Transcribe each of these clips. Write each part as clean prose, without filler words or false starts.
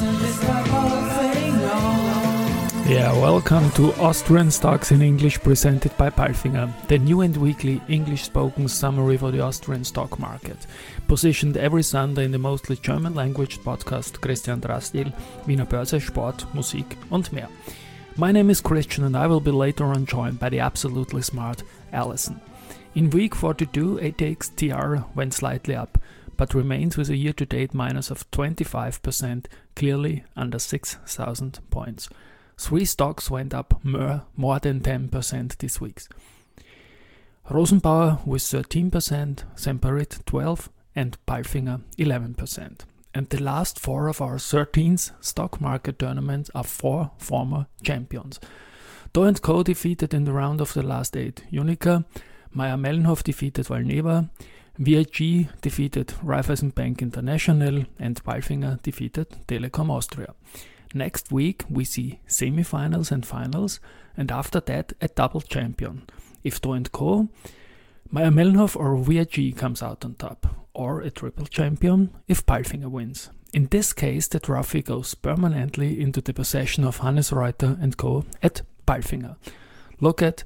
Yeah, welcome to Austrian Stocks in English presented by Palfinger, the new and weekly English-spoken summary for the Austrian stock market. Positioned every Sunday in the mostly German-language podcast Christian Drastil, Wiener Börse, Sport, Musik und mehr. My name is Christian and I will be later on joined by the absolutely smart Alison. In week 42, ATX TR went slightly up, but remains with a year-to-date minus of 25%, clearly under 6,000 points. Three stocks went up more than 10% this week. Rosenbauer with 13%, Semperit 12% and Palfinger 11%. And the last four of our 13th stock market tournaments are four former champions. Do & Co defeated in the round of the last 8 Unica, Mayr-Melnhof defeated Valneva, VIG defeated Raiffeisen Bank International and Palfinger defeated Telekom Austria. Next week we see semi-finals and finals, and after that a double champion. If Do & Co, Mayr-Melnhof or VIG comes out on top, or a triple champion if Palfinger wins. In this case the trophy goes permanently into the possession of Hannes Reuter & Co at Palfinger. Look at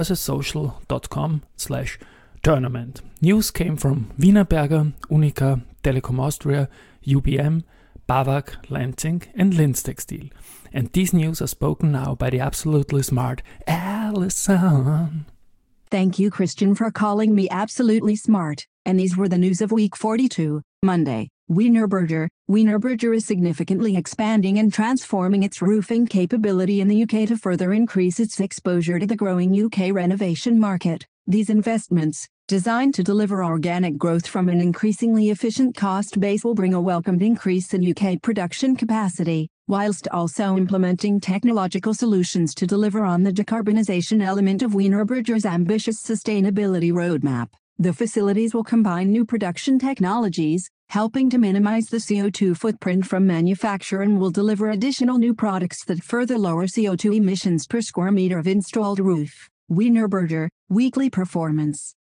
börsesocial.com/tournament. News came from Wienerberger, Unica, Telekom Austria, UBM, BAWAG, Lenzing and Linz Textil. And these news are spoken now by the absolutely smart Alison. Thank you, Christian, for calling me absolutely smart. And these were the news of week 42, Monday. Wienerberger. Wienerberger is significantly expanding and transforming its roofing capability in the UK to further increase its exposure to the growing UK renovation market. These investments, designed to deliver organic growth from an increasingly efficient cost base, will bring a welcomed increase in UK production capacity, whilst also implementing technological solutions to deliver on the decarbonisation element of Wienerberger's ambitious sustainability roadmap. The facilities will combine new production technologies, helping to minimize the CO2 footprint from manufacture, and will deliver additional new products that further lower CO2 emissions per square meter of installed roof. Wienerberger, weekly performance,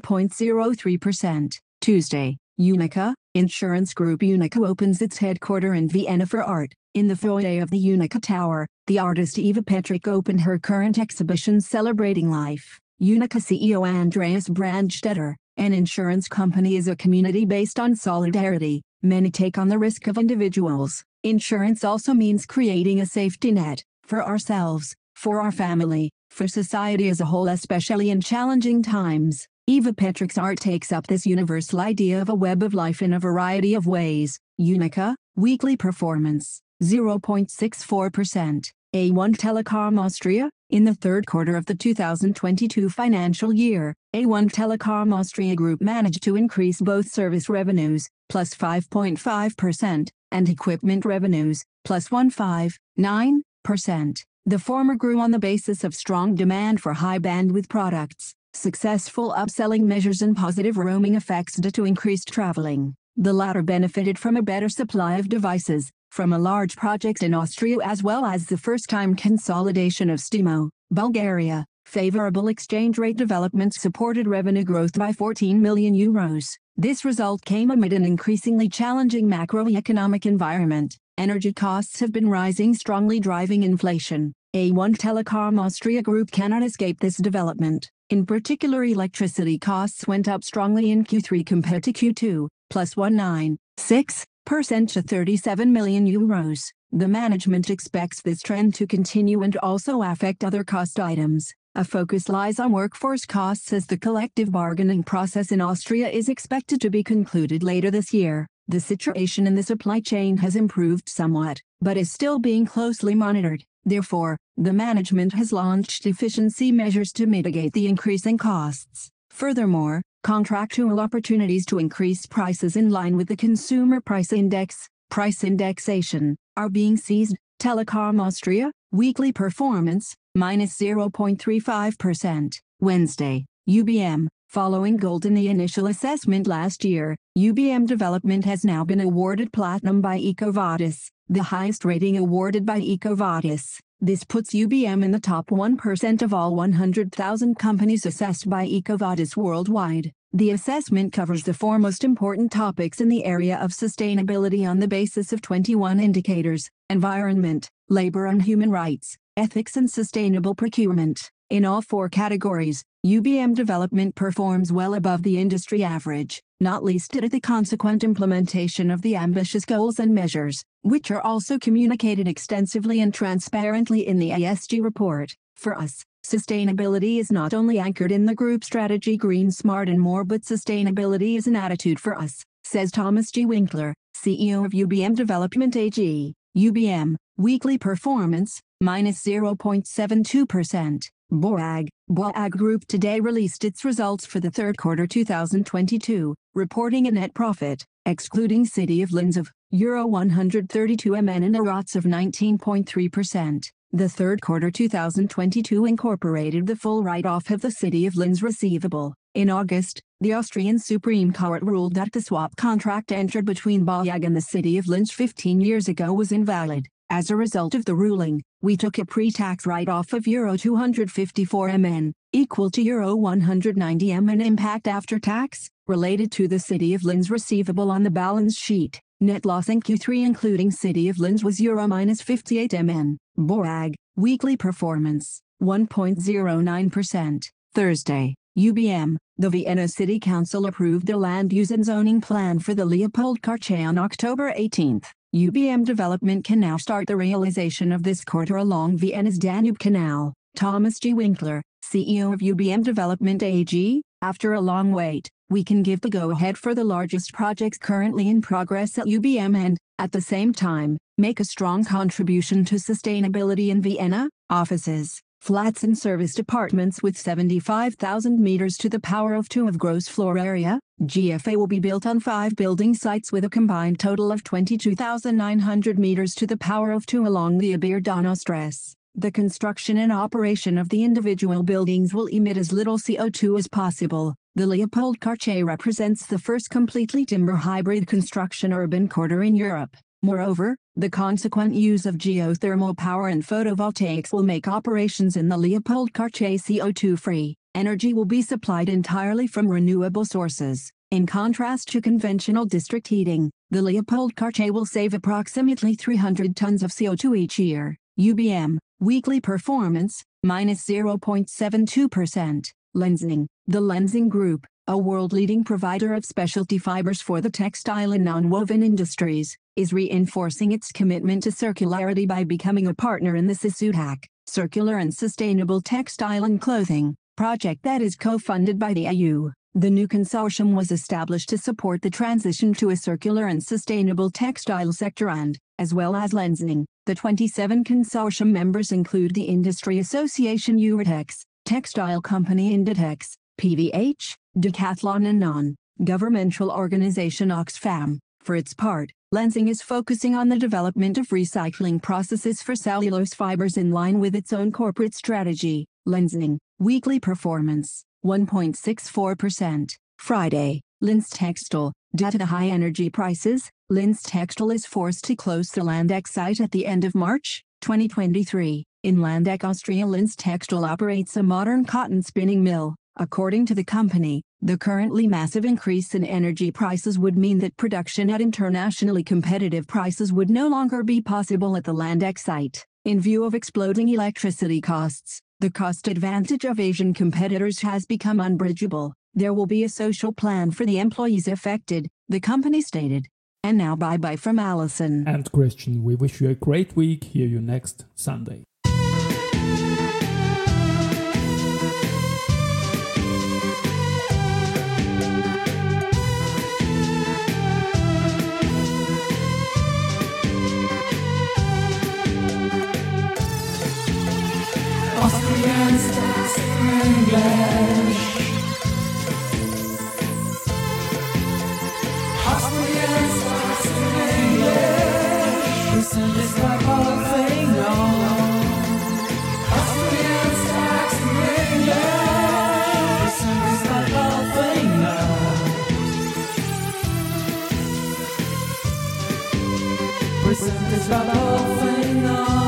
1.03%. Tuesday, Unica, Insurance Group Unica opens its headquarters in Vienna for art. In the foyer of the Unica Tower, the artist Eva Petrick opened her current exhibition celebrating life. Unica CEO Andreas Brandstetter. An insurance company is a community based on solidarity. Many take on the risk of individuals. Insurance also means creating a safety net, for ourselves, for our family, for society as a whole, especially in challenging times. Eva Petrick's art takes up this universal idea of a web of life in a variety of ways. Unica, weekly performance, 0.64%. A1 Telekom Austria. In the third quarter of the 2022 financial year, A1 Telekom Austria Group managed to increase both service revenues, plus 5.5%, and equipment revenues, plus 1.59%. The former grew on the basis of strong demand for high-bandwidth products, successful upselling measures and positive roaming effects due to increased traveling. The latter benefited from a better supply of devices, from a large project in Austria as well as the first-time consolidation of Stimo, Bulgaria. Favorable exchange rate developments supported revenue growth by 14 million euros. This result came amid an increasingly challenging macroeconomic environment. Energy costs have been rising strongly, driving inflation. A1 Telekom Austria Group cannot escape this development. In particular, electricity costs went up strongly in Q3 compared to Q2, plus 1.96% to 37 million euros. The management expects this trend to continue and also affect other cost items. A focus lies on workforce costs as the collective bargaining process in Austria is expected to be concluded later this year. The situation in the supply chain has improved somewhat, but is still being closely monitored. Therefore, the management has launched efficiency measures to mitigate the increasing costs. Furthermore, contractual opportunities to increase prices in line with the Consumer Price Index, price indexation, are being seized. Telekom Austria, weekly performance, minus 0.35%. Wednesday, UBM. Following gold in the initial assessment last year, UBM Development has now been awarded Platinum by EcoVadis, the highest rating awarded by EcoVadis. This puts UBM in the top 1% of all 100,000 companies assessed by EcoVadis worldwide. The assessment covers the four most important topics in the area of sustainability on the basis of 21 indicators: environment, labor and human rights, ethics and sustainable procurement. In all four categories, UBM Development performs well above the industry average, not least due to the consequent implementation of the ambitious goals and measures, which are also communicated extensively and transparently in the ESG report. For us, sustainability is not only anchored in the group strategy Green, Smart and More, but sustainability is an attitude for us, says Thomas G. Winkler, CEO of UBM Development AG. UBM, weekly performance, -0.72%. BOAG Group today released its results for the third quarter 2022, reporting a net profit, excluding City of Linz, of euro 132 million and a ROATE of 19.3%. The third quarter 2022 incorporated the full write-off of the City of Linz receivable. In August, the Austrian Supreme Court ruled that the swap contract entered between BOAG and the City of Linz 15 years ago was invalid. As a result of the ruling, we took a pre-tax write-off of euro 254 million, equal to euro 190 million impact after tax, related to the City of Linz receivable on the balance sheet. Net loss in Q3 including City of Linz was euro -58 million. BOAG, weekly performance, 1.09%. Thursday, UBM, the Vienna City Council approved the land use and zoning plan for the Leopoldkirche on October 18. UBM Development can now start the realization of this corridor along Vienna's Danube Canal. Thomas G. Winkler, CEO of UBM Development AG, after a long wait, we can give the go-ahead for the largest projects currently in progress at UBM and, at the same time, make a strong contribution to sustainability in Vienna. Offices, flats and service departments with 75,000 meters to the power of 2 of gross floor area. GFA will be built on 5 building sites with a combined total of 22,900 meters to the power of 2 along the Aberdeen-Strasse. The construction and operation of the individual buildings will emit as little CO2 as possible. The Leopoldkirche represents the first completely timber hybrid construction urban quarter in Europe. Moreover, the consequent use of geothermal power and photovoltaics will make operations in the Leopoldkirche CO2-free. Energy will be supplied entirely from renewable sources. In contrast to conventional district heating, the Leopoldkirche will save approximately 300 tons of CO2 each year. UBM, weekly performance, -0.72%. Lenzing, the Lenzing Group, a world-leading provider of specialty fibers for the textile and non-woven industries, is reinforcing its commitment to circularity by becoming a partner in the CISUTAC, Circular and Sustainable Textile and Clothing, project that is co-funded by the EU. The new consortium was established to support the transition to a circular and sustainable textile sector and, as well as Lenzing, the 27 consortium members include the Industry Association Eurotex, Textile Company Inditex, PVH, Decathlon and non-governmental organization Oxfam. For its part, Lenzing is focusing on the development of recycling processes for cellulose fibers in line with its own corporate strategy. Lenzing, weekly performance, 1.64%. Friday, Linz Textile, due to the high energy prices, Linz Textile is forced to close the Landeck site at the end of March, 2023. In Landeck, Austria, Linz Textile operates a modern cotton spinning mill. According to the company, the currently massive increase in energy prices would mean that production at internationally competitive prices would no longer be possible at the Landeck site. In view of exploding electricity costs, the cost advantage of Asian competitors has become unbridgeable. There will be a social plan for the employees affected, the company stated. And now bye-bye from Alison. And Christian, we wish you a great week. Hear you next Sunday. Austrian Stars English. Austrian Stars English. Listen, this my whole thing on. Austrian Stars English. Listen, this my whole thing on. Listen, this my whole thing on.